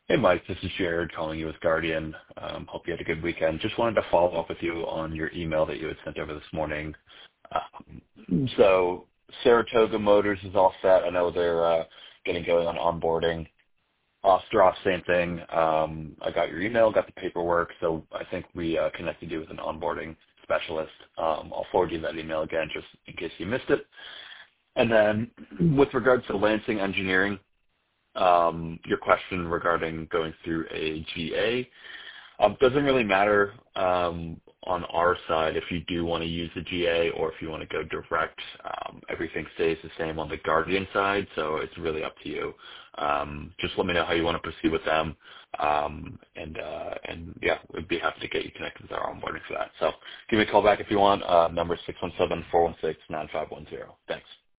Hey, Mike, this is Jared calling you with Guardian. Hope you had a good weekend. Just wanted to follow up with you on your email that you had sent over this morning. So Saratoga Motors is all set. I know they're getting going on onboarding. Ostrov, same thing. I got your email, got the paperwork, so I think we connected you with an onboarding specialist. I'll forward you that email again just in case you missed it. And then with regards to Lansing Engineering, your question regarding going through a GA. Doesn't really matter on our side if you do want to use the GA or if you want to go direct. Everything stays the same on the Guardian side, so it's really up to you. Just let me know how you want to proceed with them, and yeah, we'd be happy to get you connected with our onboarding for that. So give me a call back if you want. Number 617-416-9510. Thanks.